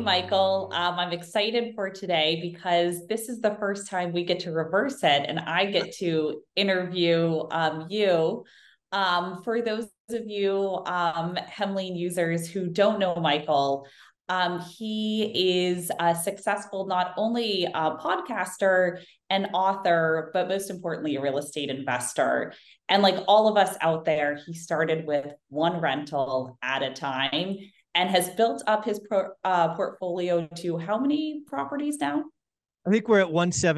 Michael. I'm excited for today because this is the first time we get to reverse it and I get to interview you. For those of you Hemline users who don't know Michael, he is a successful not only a podcaster and author, but most importantly, a real estate investor. And like all of us out there, he started with one rental at a time and has built up his portfolio to how many properties now? I think we're at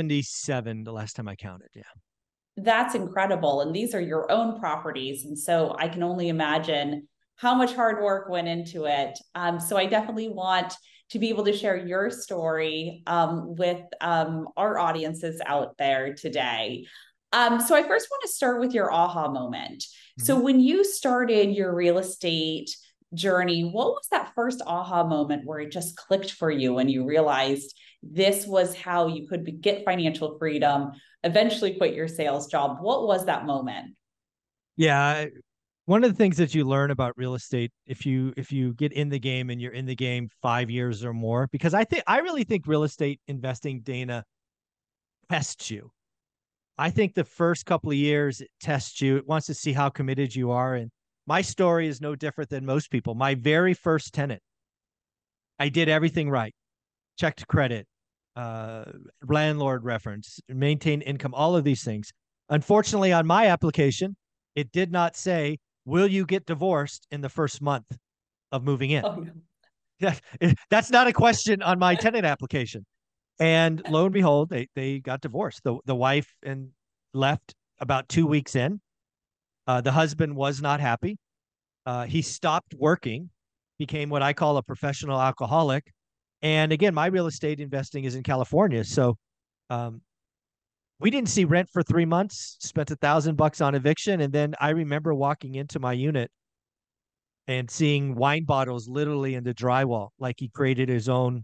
177 the last time I counted. Yeah. That's incredible. And these are your own properties. And so I can only imagine how much hard work went into it. So I definitely want to be able to share your story with our audiences out there today. So I first want to start with your aha moment. So when you started your real estate journey, what was that first aha moment where it just clicked for you and you realized this was how you could get financial freedom, eventually quit your sales job? What was that moment? Yeah. One of the things that you learn about real estate, if you get in the game and you're in the game 5 years or more, because I really think real estate investing, Dana, tests you. I think the first couple of years it tests you. It wants to see how committed you are. And my story is no different than most people. My very first tenant, I did everything right. Checked credit, uh, landlord reference, maintain income, all of these things. Unfortunately, on my application, it did not say, will you get divorced in the first month of moving in? Oh, no. That's not a question on my tenant application. And lo and behold, they got divorced. The wife and left about 2 weeks in. The husband was not happy. He stopped working, became what I call a professional alcoholic. And again, my real estate investing is in California. So um, we didn't see rent for 3 months, spent $1,000 on eviction. And then I remember walking into my unit and seeing wine bottles literally in the drywall, like he created his own,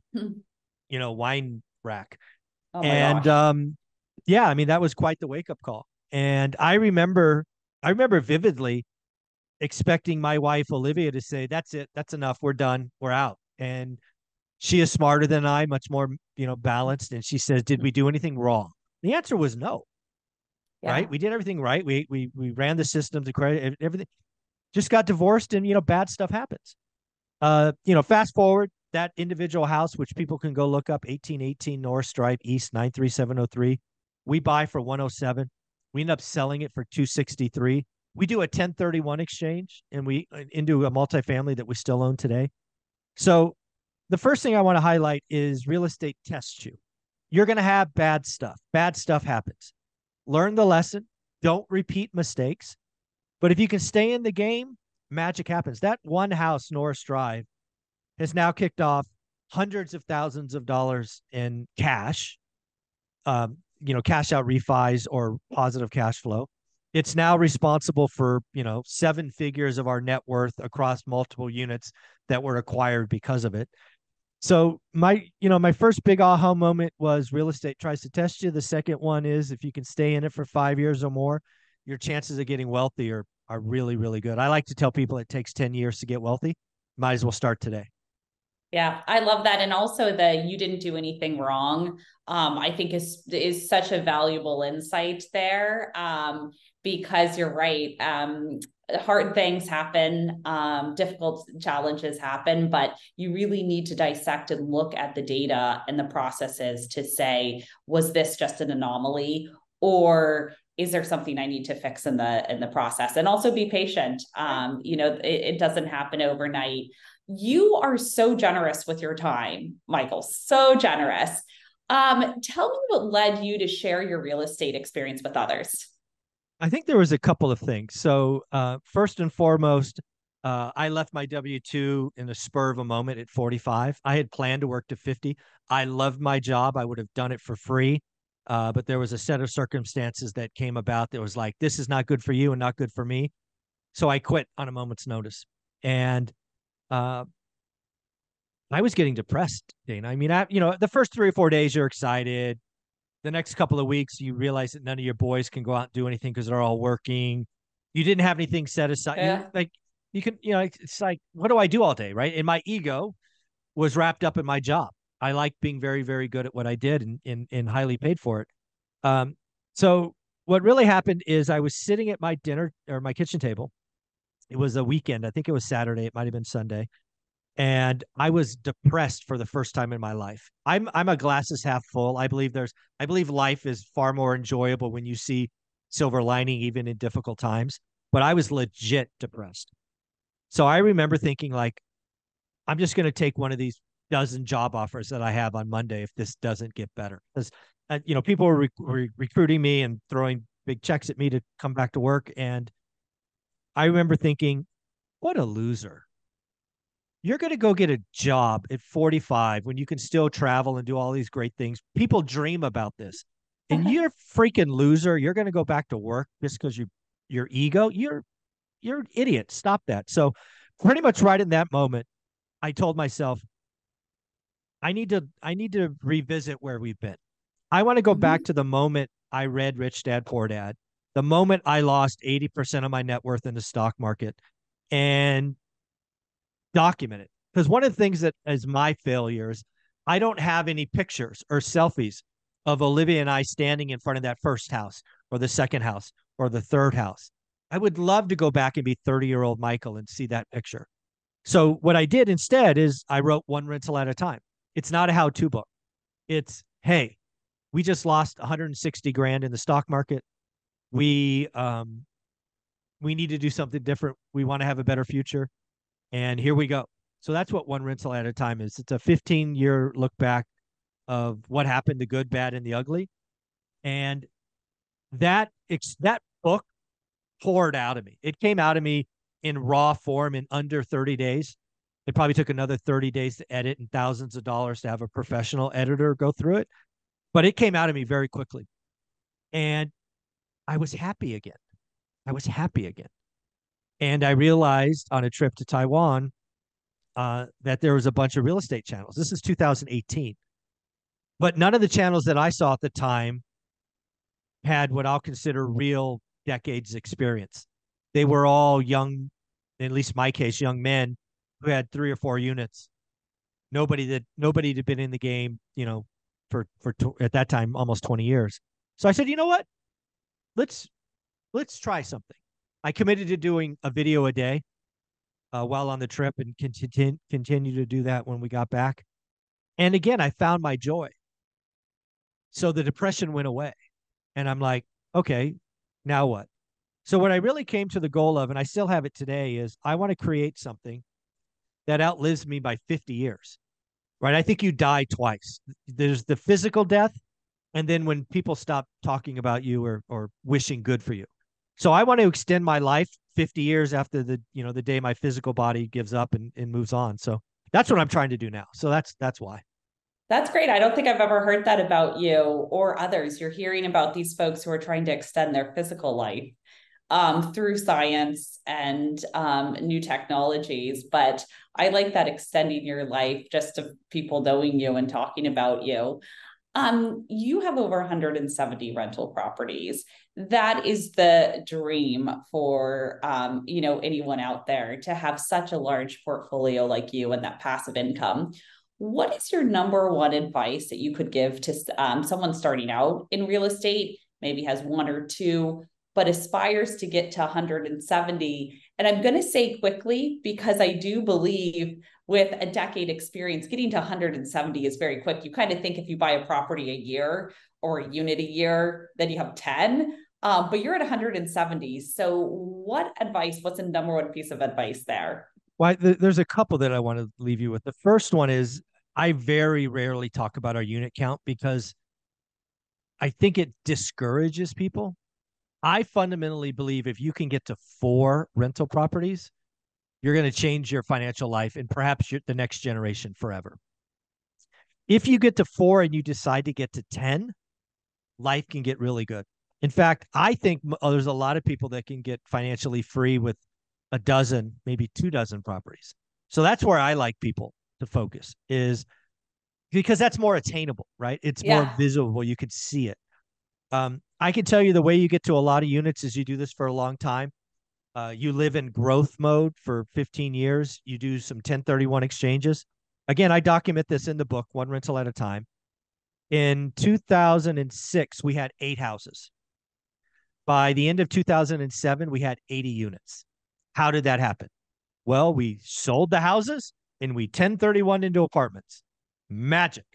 wine rack. Oh my And gosh. yeah, I mean, that was quite the wake up call. And I remember vividly expecting my wife Olivia to say, "That's it, that's enough, we're done, we're out." And she is smarter than I, much more, balanced. And she says, "Did we do anything wrong?" The answer was no. Right? Yeah. We did everything right. We ran the system, the credit, everything. Just got divorced, and bad stuff happens. Fast forward that individual house, which people can go look up, 1818 North Stripe East 93703. We buy for 107. We end up selling it for 263. We do a 1031 exchange and we into a multifamily that we still own today. So the first thing I want to highlight is real estate tests you. You're going to have bad stuff. Bad stuff happens. Learn the lesson. Don't repeat mistakes. But if you can stay in the game, magic happens. That one house, Norris Drive, has now kicked off hundreds of thousands of dollars in cash, cash out refis or positive cash flow. It's now responsible for, 7 figures of our net worth across multiple units that were acquired because of it. So my first big aha moment was real estate tries to test you. The second one is if you can stay in it for 5 years or more, your chances of getting wealthy are really, really good. I like to tell people it takes 10 years to get wealthy. Might as well start today. Yeah, I love that. And also the you didn't do anything wrong, I think is such a valuable insight there. Because you're right. Hard things happen, difficult challenges happen, but you really need to dissect and look at the data and the processes to say, was this just an anomaly? Or is there something I need to fix in the process? And also be patient. It doesn't happen overnight. You are so generous with your time, Michael, so generous. Tell me what led you to share your real estate experience with others. I think there was a couple of things. So first and foremost, I left my W-2 in the spur of a moment at 45. I had planned to work to 50. I loved my job. I would have done it for free. But there was a set of circumstances that came about that was like, this is not good for you and not good for me. So I quit on a moment's notice. And uh, I was getting depressed, Dana. I mean, the first 3 or 4 days you're excited. The next couple of weeks, you realize that none of your boys can go out and do anything because they're all working. You didn't have anything set aside. Yeah. You can, it's like, what do I do all day? Right. And my ego was wrapped up in my job. I liked being very, very good at what I did and highly paid for it. Um, so what really happened is I was sitting at my dinner or my kitchen table. It was a weekend. I think it was Saturday. It might have been Sunday. And I was depressed for the first time in my life. I'm a glasses half full. I believe life is far more enjoyable when you see silver lining even in difficult times. But I was legit depressed. So I remember thinking like, I'm just going to take one of these dozen job offers that I have on Monday if this doesn't get better. Because people were recruiting me and throwing big checks at me to come back to work, and I remember thinking, what a loser. You're going to go get a job at 45 when you can still travel and do all these great things. People dream about this. And you're a freaking loser. You're going to go back to work just because your ego. You're an idiot. Stop that. So pretty much right in that moment, I told myself, I need to revisit where we've been. I want to go back Mhm. to the moment I read Rich Dad Poor Dad, the moment I lost 80% of my net worth in the stock market, and document it. Because one of the things that is my failures, I don't have any pictures or selfies of Olivia and I standing in front of that first house or the second house or the third house. I would love to go back and be 30-year-old Michael and see that picture. So what I did instead is I wrote one rental at a time. It's not a how-to book. It's, hey, we just lost 160 grand in the stock market. We we need to do something different. We want to have a better future. And here we go. So that's what one rental at a time is. It's a 15-year look back of what happened, the good, bad, and the ugly. And that book poured out of me. It came out of me in raw form in under 30 days. It probably took another 30 days to edit and thousands of dollars to have a professional editor go through it. But it came out of me very quickly. And I was happy again. I was happy again. And I realized on a trip to Taiwan that there was a bunch of real estate channels. This is 2018. But none of the channels that I saw at the time had what I'll consider real decades experience. They were all young, in at least my case, young men who had 3 or 4 units. Nobody had been in the game, for at that time almost 20 years. So I said, you know what? Let's let's try something. I committed to doing a video a day while on the trip and continue to do that when we got back. And again, I found my joy. So the depression went away. And I'm like, okay, now what? So what I really came to the goal of, and I still have it today, is I want to create something that outlives me by 50 years, right? I think you die twice. There's the physical death, and then when people stop talking about you or wishing good for you. So I want to extend my life 50 years after the day my physical body gives up and moves on. So that's what I'm trying to do now. So that's why. That's great. I don't think I've ever heard that about you or others. You're hearing about these folks who are trying to extend their physical life through science and new technologies. But I like that extending your life just to people knowing you and talking about you. You have over 170 rental properties. That is the dream for anyone out there to have such a large portfolio like you and that passive income. What is your number one advice that you could give to someone starting out in real estate, maybe has one or two, but aspires to get to 170? And I'm going to say quickly, because I do believe with a decade experience, getting to 170 is very quick. You kind of think if you buy a property a year or a unit a year, then you have 10. But you're at 170. So what's the number one piece of advice there? Well, there's a couple that I want to leave you with. The first one is I very rarely talk about our unit count because I think it discourages people. I fundamentally believe if you can get to 4 rental properties, you're going to change your financial life and perhaps the next generation forever. If you get to 4 and you decide to get to 10, life can get really good. In fact, I think there's a lot of people that can get financially free with a dozen, maybe 2 dozen properties. So that's where I like people to focus, is because that's more attainable, right? It's more Yeah. visible. You can see it. I can tell you the way you get to a lot of units is you do this for a long time. You live in growth mode for 15 years. You do some 1031 exchanges. Again, I document this in the book, one rental at a time. In 2006, we had 8 houses. By the end of 2007, we had 80 units. How did that happen? Well, we sold the houses and we 1031 into apartments. Magic.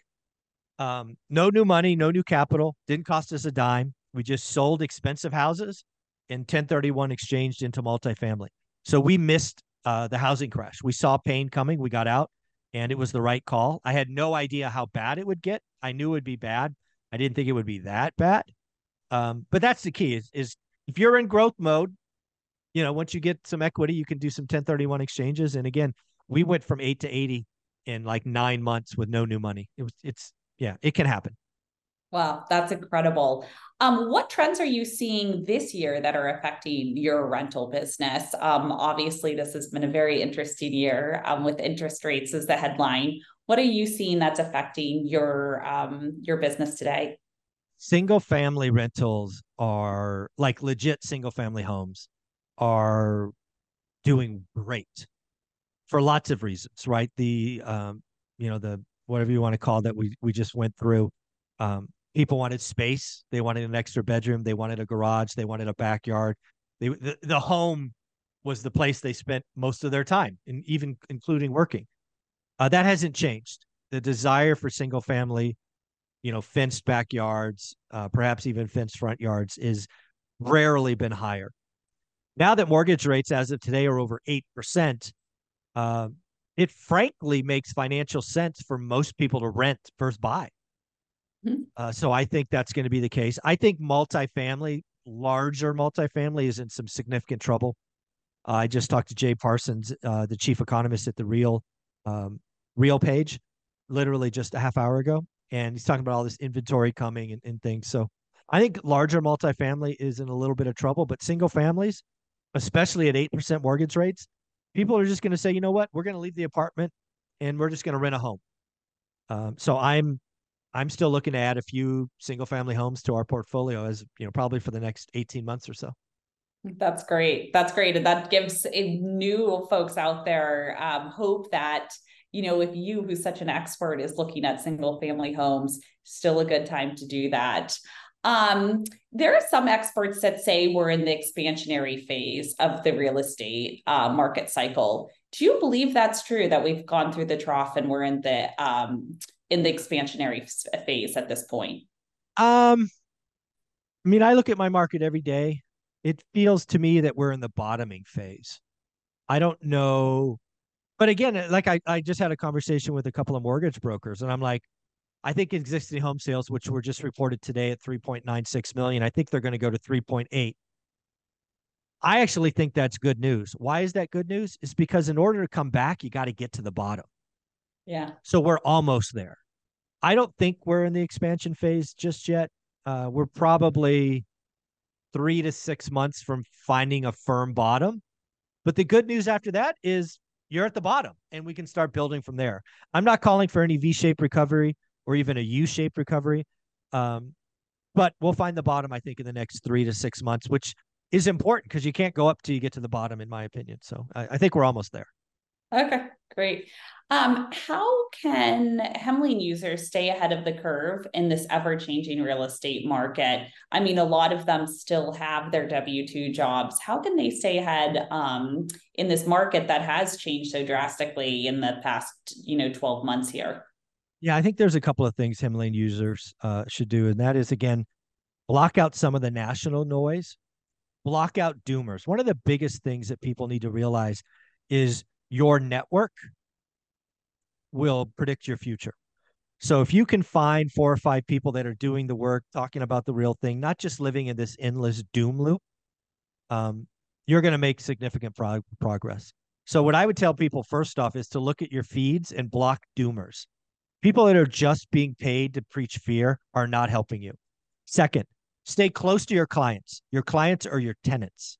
No new money, no new capital, didn't cost us a dime. We just sold expensive houses and 1031 exchanged into multifamily. So we missed the housing crash. We saw pain coming. We got out and it was the right call. I had no idea how bad it would get. I knew it would be bad. I didn't think it would be that bad. But that's the key is if you're in growth mode, once you get some equity, you can do some 1031 exchanges. And again, we went from 8 to 80 in like 9 months with no new money. Yeah, it can happen. Wow, that's incredible. What trends are you seeing this year that are affecting your rental business? Obviously, this has been a very interesting year with interest rates as the headline. What are you seeing that's affecting your business today? Single family rentals are like legit single family homes are doing great for lots of reasons, right? The whatever you want to call that we just went through. People wanted space, they wanted an extra bedroom, they wanted a garage, they wanted a backyard. The home was the place they spent most of their time, and even including working. That hasn't changed. The desire for single family, fenced backyards, perhaps even fenced front yards, is rarely been higher. Now that mortgage rates as of today are over 8%, uh, it frankly makes financial sense for most people to rent versus buy. So I think that's going to be the case. I think larger multifamily is in some significant trouble. I just talked to Jay Parsons, the chief economist at the Real page, literally just a half hour ago. And he's talking about all this inventory coming and things. So I think larger multifamily is in a little bit of trouble, but single families, especially at 8% mortgage rates, people are just going to say, you know what, we're going to leave the apartment and we're just going to rent a home. So I'm still looking to add a few single family homes to our portfolio as probably for the next 18 months or so. That's great. That's great. And that gives new folks out there hope that, if you, who's such an expert, is looking at single family homes, still a good time to do that. There are some experts that say we're in the expansionary phase of the real estate market cycle. Do you believe that's true, that we've gone through the trough and we're in the expansionary phase at this point? I mean, I look at my market every day. It feels to me that we're in the bottoming phase. I don't know. But again, like I just had a conversation with a couple of mortgage brokers, and I'm like, I think existing home sales, which were just reported today at 3.96 million, I think they're going to go to 3.8. I actually think that's good news. Why is that good news? It's because in order to come back, you got to get to the bottom. Yeah. So we're almost there. I don't think we're in the expansion phase just yet. We're probably 3 to 6 months from finding a firm bottom. But the good news after that is you're at the bottom and we can start building from there. I'm not calling for any V-shaped recovery or even a U-shaped recovery. But we'll find the bottom, I think, in the next 3 to 6 months, which is important because you can't go up till you get to the bottom, in my opinion. So I think we're almost there. Okay, great. How can Hemline users stay ahead of the curve in this ever-changing real estate market? I mean, a lot of them still have their W-2 jobs. How can they stay ahead in this market that has changed so drastically in the past, 12 months here? Yeah, I think there's a couple of things Hemlane users should do, and that is, again, block out some of the national noise, block out doomers. One of the biggest things that people need to realize is your network will predict your future. So if you can find 4 or 5 people that are doing the work, talking about the real thing, not just living in this endless doom loop, you're going to make significant progress. So what I would tell people first off is to look at your feeds and block doomers. People that are just being paid to preach fear are not helping you. Second, stay close to your clients. Your clients are your tenants.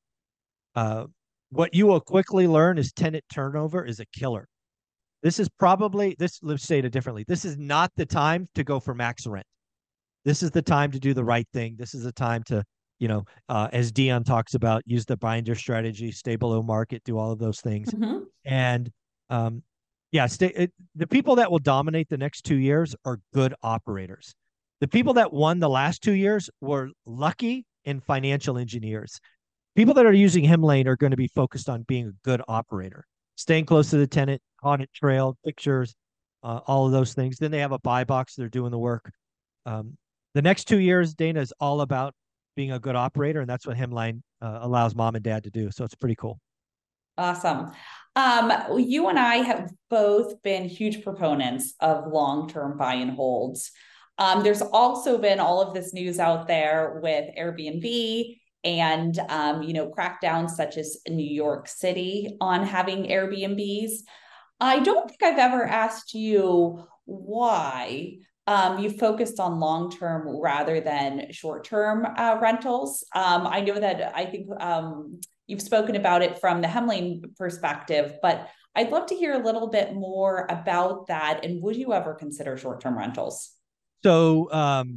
What you will quickly learn is tenant turnover is a killer. Let's say it differently. This is not the time to go for max rent. This is the time to do the right thing. This is the time to, as Dion talks about, use the binder strategy, stay below market, do all of those things. Mm-hmm. And Yeah, the people that will dominate the next 2 years are good operators. The people that won the last 2 years were lucky and financial engineers. People that are using Hemlane are going to be focused on being a good operator, staying close to the tenant, audit trail, pictures, all of those things. Then they have a buy box. They're doing the work. Um, the next 2 years, Dana, is all about being a good operator, and that's what Hemline allows mom and dad to do. So it's pretty cool. Awesome. You and I have both been huge proponents of long-term buy and holds. There's also been all of this news out there with Airbnb and crackdowns such as New York City on having Airbnbs. I don't think I've ever asked you why you focused on long term rather than short term rentals. I know that I think you've spoken about it from the Hemlane perspective, but I'd love to hear a little bit more about that. And would you ever consider short term rentals? So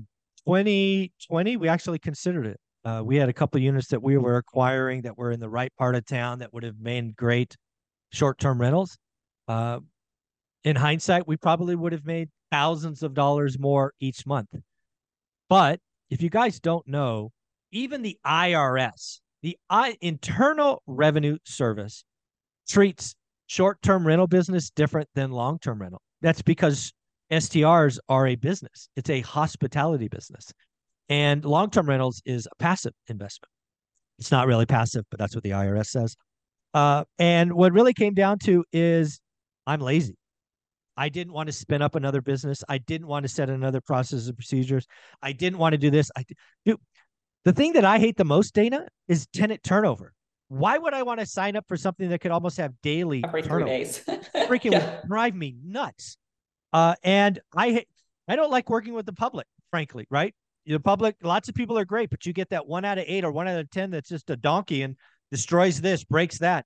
2020, we actually considered it. We had a couple of units that we were acquiring that were in the right part of town that would have made great short-term rentals. Uh, in hindsight, we probably would have made thousands of dollars more each month. But if you guys don't know, even the IRS, the Internal Revenue Service, treats short-term rental business different than long-term rental. That's because STRs are a business. It's a hospitality business. And long-term rentals is a passive investment. It's not really passive, but that's what the IRS says. And what really came down to is I'm lazy. I didn't want to spin up another business. I didn't want to set another process and procedures. I didn't want to do this. Dude, the thing that I hate the most, Dana, is tenant turnover. Why would I want to sign up for something that could almost have daily Every three turnover? days. Freaking would Yeah. drive me nuts. And I don't like working with the public, frankly, right? The public, lots of people are great, but you get that 1 out of 8 or 1 out of 10 that's just a donkey and destroys this, breaks that.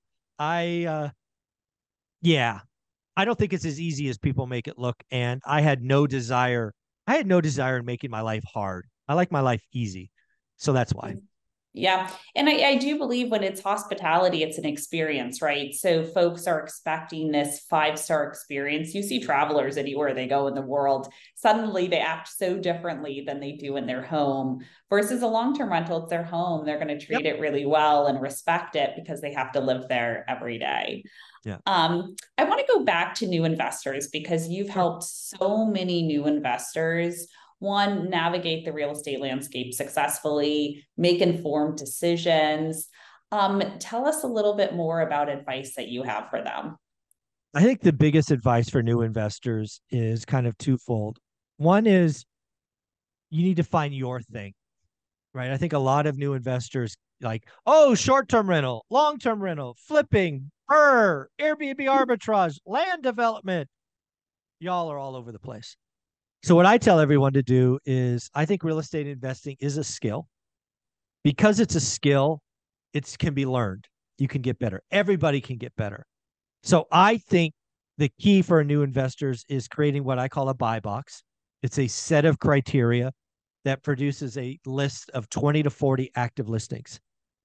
Yeah, I don't think it's as easy as people make it look. And I had no desire. I had no desire in making my life hard. I like my life easy. So that's why. Yeah. And I do believe when it's hospitality, it's an experience, right? So folks are expecting this five-star experience. You see travelers anywhere they go in the world, suddenly they act so differently than they do in their home versus a long-term rental. It's their home. They're going to Yep. treat it really well and respect it because they have to live there every day. Yeah. I want to go back to new investors because you've Sure. helped so many new investors one, navigate the real estate landscape successfully, make informed decisions. Tell us a little bit more about advice that you have for them. I think the biggest advice for new investors is kind of twofold. One is you need to find your thing, right? I think a lot of new investors like, oh, short-term rental, long-term rental, flipping, Airbnb arbitrage, land development. Y'all are all over the place. So what I tell everyone to do is I think real estate investing is a skill. Because it's a skill, it can be learned. You can get better. Everybody can get better. So I think the key for new investors is creating what I call a buy box. It's a set of criteria that produces a list of 20 to 40 active listings.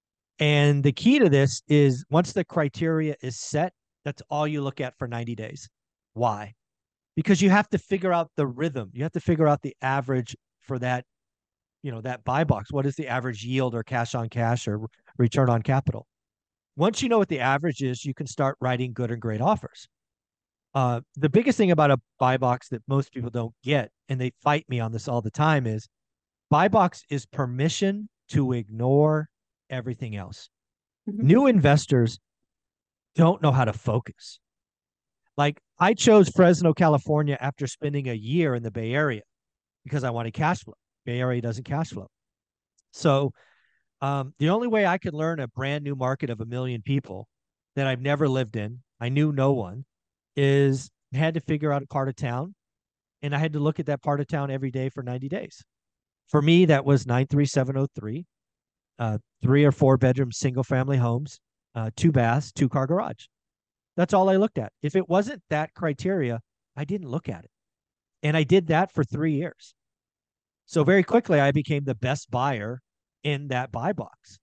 And the key to this is once the criteria is set, that's all you look at for 90 days. Why? Because you have to figure out the rhythm. You have to figure out the average for that, that buy box. What is the average yield or cash on cash or return on capital? Once you know what the average is, you can start writing good and great offers. The biggest thing about a buy box that most people don't get, and they fight me on this all the time, is buy box is permission to ignore everything else. Mhm. New investors don't know how to focus. Like I chose Fresno, California after spending a year in the Bay Area because I wanted cash flow. Bay Area doesn't cash flow. So the only way I could learn a brand new market of 1 million people that I've never lived in, I knew no one, is I had to figure out a part of town and I had to look at that part of town every day for 90 days. For me, that was 93703, 3 or 4 bedroom single family homes, 2 baths, 2 car garage. That's all I looked at. If it wasn't that criteria, I didn't look at it. And I did that for 3 years. So very quickly, I became the best buyer in that buy box.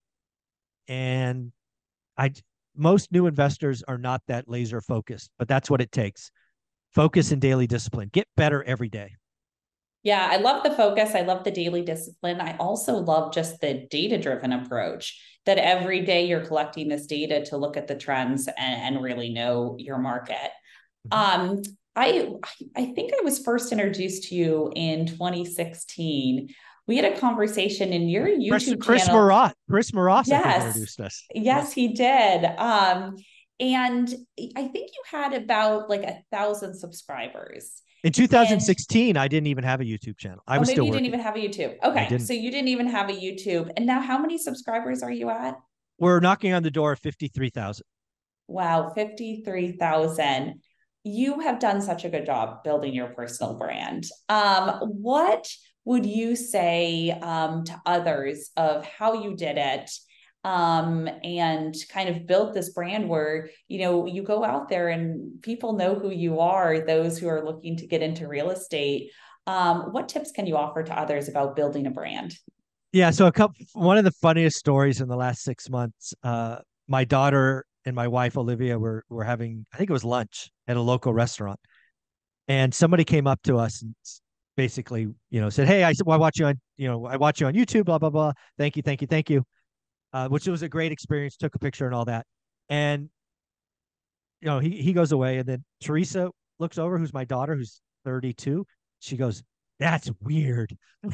And I most new investors are not that laser focused, but that's what it takes. Focus and daily discipline. Get better every day. Yeah, I love the focus. I love the daily discipline. I also love just the data driven approach that every day you're collecting this data to look at the trends and really know your market. Mhm. Um, I I think I was first introduced to you in 2016. We had a conversation in your YouTube Chris channel. Marat. Chris Maras, I think, Yes, introduced us. yes, Yes. he did. And I think you had about like 1,000 subscribers. In And 2016, I didn't even have a YouTube channel. I oh, was maybe still you didn't working. even have a YouTube. I Okay, didn't. so you didn't even have a YouTube. And now, how many subscribers are you at? We're knocking on the door of 53,000. Wow, 53,000. You have done such a good job building your personal brand. What would you say to others of how you did it, and kind of built this brand where, you go out there and people know who you are, those who are looking to get into real estate. What tips can you offer to others about building a brand? Yeah. So one of the funniest stories in the last 6 months, my daughter and my wife, Olivia, were having, I think it was lunch at a local restaurant. And somebody came up to us and basically, said, "Hey, well, I watch you on YouTube, blah, blah, blah. Thank you, thank you, thank you." Which was a great experience, took a picture and all that. And he goes away, and then Teresa looks over, who's my daughter, who's 32. She goes, "That's weird."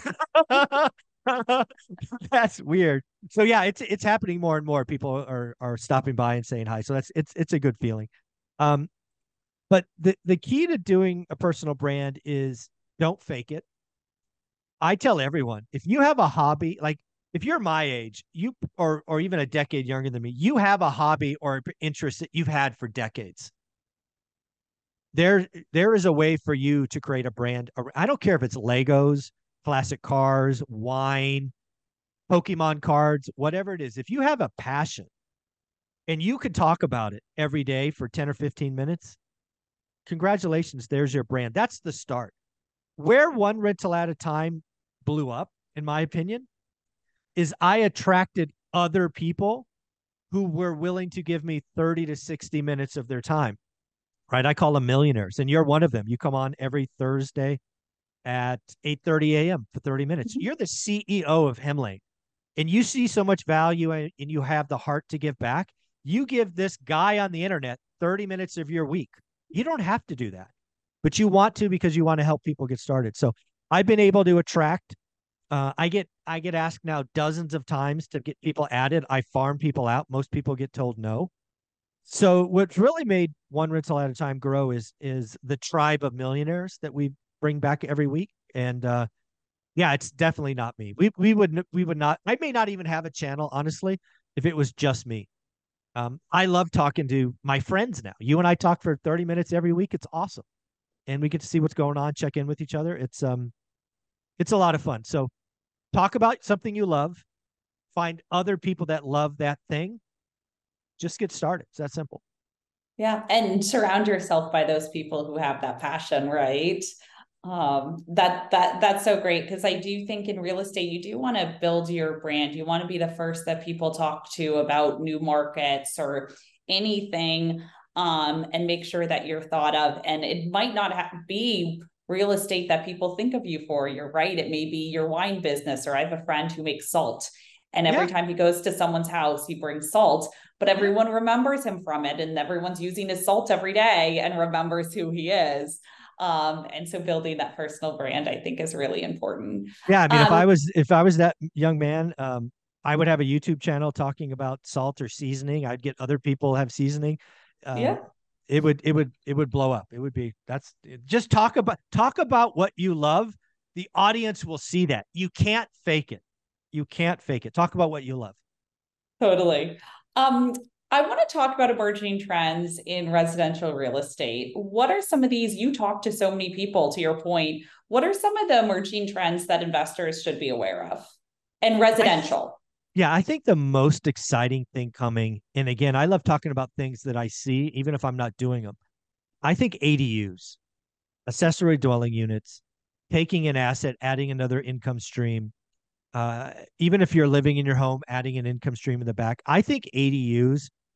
That's weird. So yeah, it's happening more and more. People are stopping by and saying hi. So it's a good feeling. Um, but the key to doing a personal brand is don't fake it. I tell everyone, if you have a hobby, like if you're my age, or even a decade younger than me, you have a hobby or interest that you've had for decades. There is a way for you to create a brand. I don't care if it's Legos, classic cars, wine, Pokemon cards, whatever it is. If you have a passion and you can talk about it every day for 10 or 15 minutes, congratulations, there's your brand. That's the start. Where One Rental at a Time blew up, in my opinion, is I attracted other people who were willing to give me 30 to 60 minutes of their time, right? I call them millionaires, and you're one of them. You come on every Thursday at 8:30 a.m. for 30 minutes. You're the CEO of Hemlane, and you see so much value and you have the heart to give back. You give this guy on the internet 30 minutes of your week. You don't have to do that, but you want to because you want to help people get started. So I've been able to attract. I get asked now dozens of times to get people added. I farm people out. Most people get told no. So what's really made One Rental at a Time grow is the tribe of millionaires that we bring back every week. And yeah, it's definitely not me. We would not. I may not even have a channel, honestly, if it was just me. I love talking to my friends now. You and I talk for 30 minutes every week. It's awesome, and we get to see what's going on, check in with each other. It's a lot of fun. So talk about something you love. Find other people that love that thing. Just get started. It's that simple. Yeah, and surround yourself by those people who have that passion, right? That's so great because I do think in real estate you do want to build your brand. You want to be the first that people talk to about new markets or anything, and make sure that you're thought of. And it might not be real estate that people think of you for. You're right. It may be your wine business, or I have a friend who makes salt. And every Yeah, time he goes to someone's house, he brings salt, but yeah, everyone remembers him from it, and everyone's using his salt every day and remembers who he is. And so building that personal brand, I think, is really important. yeah. I mean, if I Um, was if I was that young man, I would have a YouTube channel talking about salt or seasoning. I'd get other people have seasoning. Uh, yeah, it would blow up. It would be that's just talk about what you love. The audience will see that. You can't fake it. You can't fake it. Talk about what you love. totally. Um, I want to talk about emerging trends in residential real estate. What are some of these? You talk to so many people, to your point. What are some of the emerging trends that investors should be aware of? And I residential. Yeah, I think the most exciting thing coming, and again, I love talking about things that I see, even if I'm not doing them. I think ADUs, accessory dwelling units, taking an asset, adding another income stream, even if you're living in your home, adding an income stream in the back. I think ADUs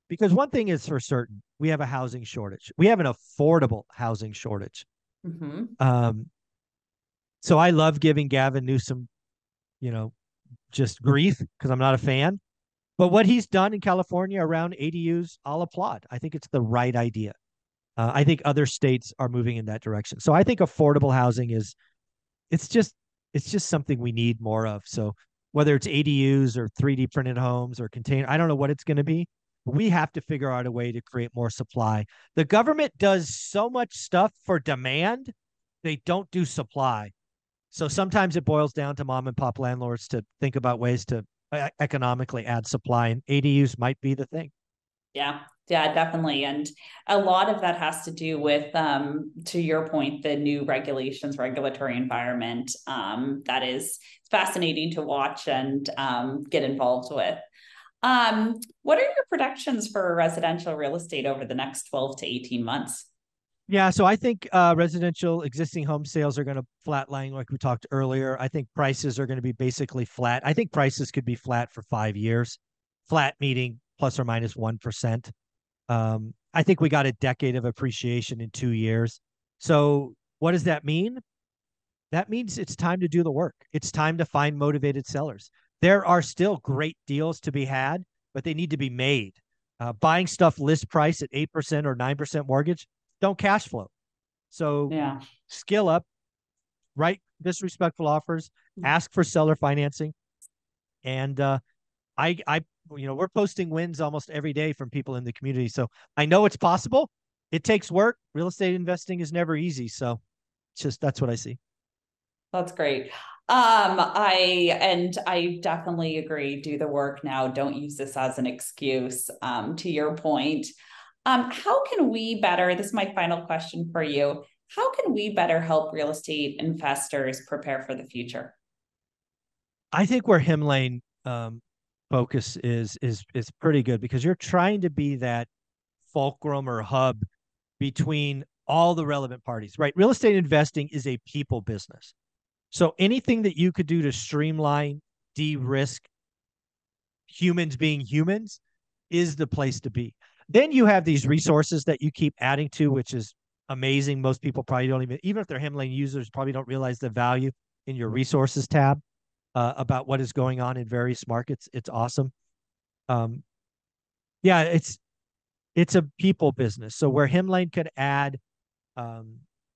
Because one thing is for certain, we have a housing shortage. We have an affordable housing shortage. Mm-hmm. Um, so I love giving Gavin Newsom, you know, just grief because I'm not a fan. But what he's done in California around ADUs, I'll applaud. I think it's the right idea. I think other states are moving in that direction. So I think affordable housing is it's just it's just something we need more of. So whether it's ADUs or 3D printed homes or container, I don't know what it's going to be. We have to figure out a way to create more supply. The government does so much stuff for demand, they don't do supply. So sometimes it boils down to mom and pop landlords to think about ways to economically add supply, and ADUs might be the thing. Yeah, yeah, definitely. And a lot of that has to do with, to your point, the new regulations, regulatory environment, that is fascinating to watch and get involved with. What are your predictions for residential real estate over the next 12 to 18 months? Yeah, so I think residential existing home sales are going to flatline like we talked earlier. I think prices are going to be basically flat. I think prices could be flat for 5 years. Flat meaning plus or minus 1%. I think we got a decade of appreciation in 2 years. So what does that mean? That means it's time to do the work. It's time to find motivated sellers. There are still great deals to be had, but they need to be made. Buying stuff list price at 8% or 9% mortgage, don't cash flow. So Yeah. skill up, write disrespectful offers, ask for seller financing. And I, we're posting wins almost every day from people in the community. So I know it's possible. It takes work. Real estate investing is never easy. So it's just, that's what I see. That's great. I definitely agree. Do the work now. Don't use this as an excuse. To your point, how can we better? This is my final question for you. How can we better help real estate investors prepare for the future? I think where Himlane focus is pretty good because you're trying to be that fulcrum or hub between all the relevant parties, right? Real estate investing is a people business. So anything that you could do to streamline, de-risk humans being humans is the place to be. Then you have these resources that you keep adding to, which is amazing. Most people probably don't even if they're Himlane users, probably don't realize the value in your resources tab about what is going on in various markets. It's awesome. Um, yeah, it's a people business. So where Himlane could add, um,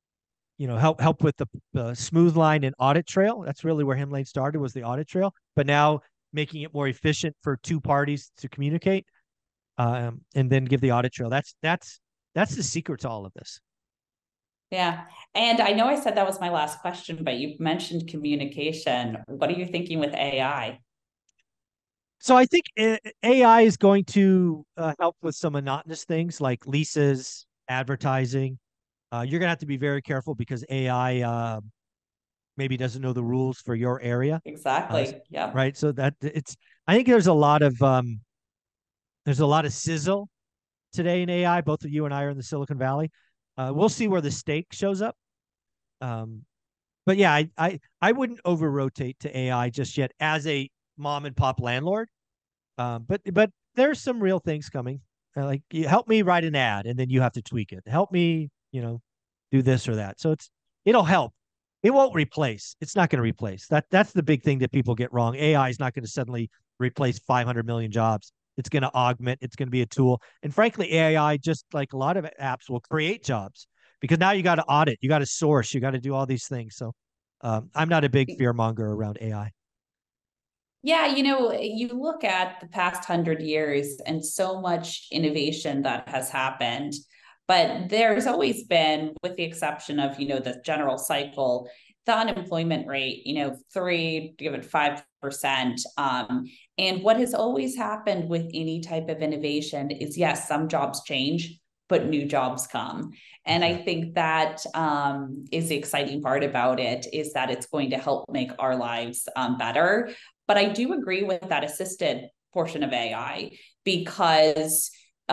help with the smooth line and audit trail. That's really where Himlane started, was the audit trail. But now making it more efficient for two parties to communicate, and then give the audit trail. That's the secret to all of this. Yeah. And I know I said that was my last question, but you mentioned communication. What are you thinking with AI? So I think AI is going to help with some monotonous things like leases, advertising. You're going to have to be very careful because AI maybe doesn't know the rules for your area, Exactly. Yep. right? So that it's. I think there's a lot of sizzle today in AI. Both of you and I are in the Silicon Valley. We'll see where the stake shows up. Um, but yeah, I wouldn't over rotate to AI just yet as a mom and pop landlord. But there's some real things coming. Like you help me write an ad, and then you have to tweak it. Help me, do this or that. So it'll help. It won't replace. It's not going to replace. That's the big thing that people get wrong. AI is not going to suddenly replace 500 million jobs. It's going to augment. It's going to be a tool. And frankly, AI, just like a lot of apps, will create jobs because now you got to audit, you got to source, you got to do all these things. So I'm not a big fear monger around AI. Yeah, you look at the past 100 years and so much innovation that has happened, but there's always been, with the exception of, the general cycle, the unemployment rate, three, give it 5%. And what has always happened with any type of innovation is, yes, some jobs change, but new jobs come. And I think that is the exciting part about it, is that it's going to help make our lives better. But I do agree with that assisted portion of AI because,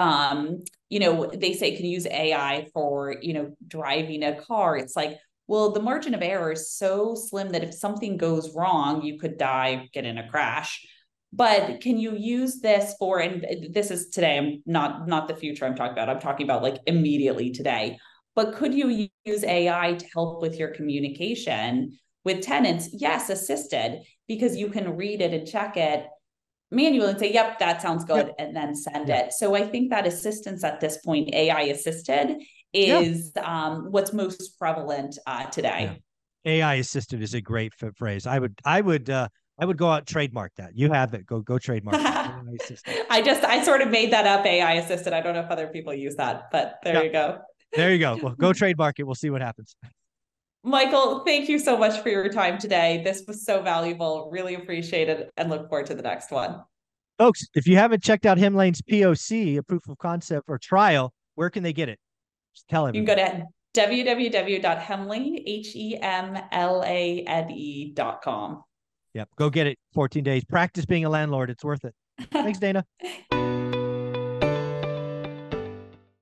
they say can use AI for, driving a car. It's like, well, the margin of error is so slim that if something goes wrong, you could die, get in a crash. but can you use this for, and this is today, I'm not the future I'm talking about, I'm talking about like immediately today, but could you use AI to help with your communication with tenants? Yes, assisted, because you can read it and check it manually and say, yep, that sounds Yep. good, and then send Yeah. it. So I think that assistance at this point, AI assisted, Yeah. is what's most prevalent Yeah. today. AI assisted is a great phrase. I would go out and trademark that. You have it. Go trademark that. AI assisted. I sort of made that up, AI assisted. I don't know if other people use that, but there Yeah. you go. There you go. Well, go trademark it. We'll see what happens. Michael, thank you so much for your time today. This was so valuable. Really appreciate it and look forward to the next one. Folks, if you haven't checked out Hemlane's POC, a proof of concept or trial, where can they get it? Just tell You can go everybody. to www.hemlane.com. Yep. Go get it. 14 days. Practice being a landlord. It's worth it. Thanks, Dana.